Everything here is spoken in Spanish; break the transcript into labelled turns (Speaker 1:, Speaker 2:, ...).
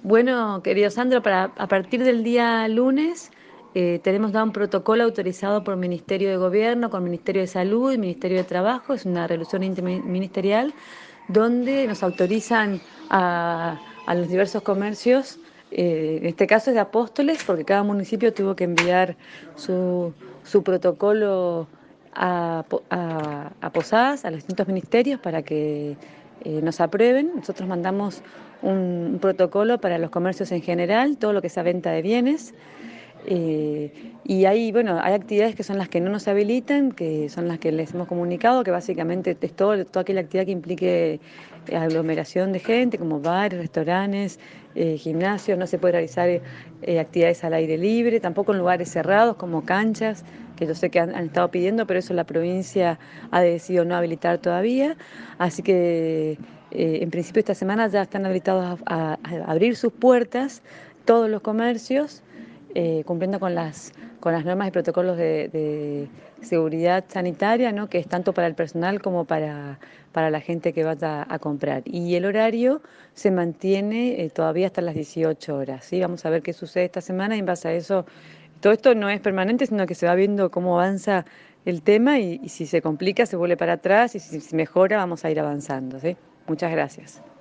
Speaker 1: Bueno, querido Sandro, a partir del día lunes tenemos ya un protocolo autorizado por Ministerio de Gobierno, con Ministerio de Salud y Ministerio de Trabajo. Es una resolución interministerial donde nos autorizan a los diversos comercios, en este caso es de Apóstoles, porque cada municipio tuvo que enviar su protocolo a Posadas, a los distintos ministerios, para que nos aprueben. Nosotros mandamos un protocolo para los comercios en general, todo lo que sea venta de bienes. Y bueno, hay actividades que son las que no nos habilitan, que son las que les hemos comunicado, que básicamente es toda aquella actividad que implique aglomeración de gente, como bares, restaurantes, gimnasios. No se puede realizar actividades al aire libre, tampoco en lugares cerrados como canchas, que yo sé que han estado pidiendo, pero eso la provincia ha decidido no habilitar todavía. Así que en principio esta semana ya están habilitados a abrir sus puertas todos los comercios, cumpliendo con las normas y protocolos de seguridad sanitaria, ¿no? Que es tanto para el personal como para la gente que vaya a comprar. Y el horario se mantiene todavía hasta las 18 horas, ¿sí? Vamos a ver qué sucede esta semana y en base a eso, todo esto no es permanente, sino que se va viendo cómo avanza el tema y si se complica se vuelve para atrás y si mejora vamos a ir avanzando, ¿sí? Muchas gracias.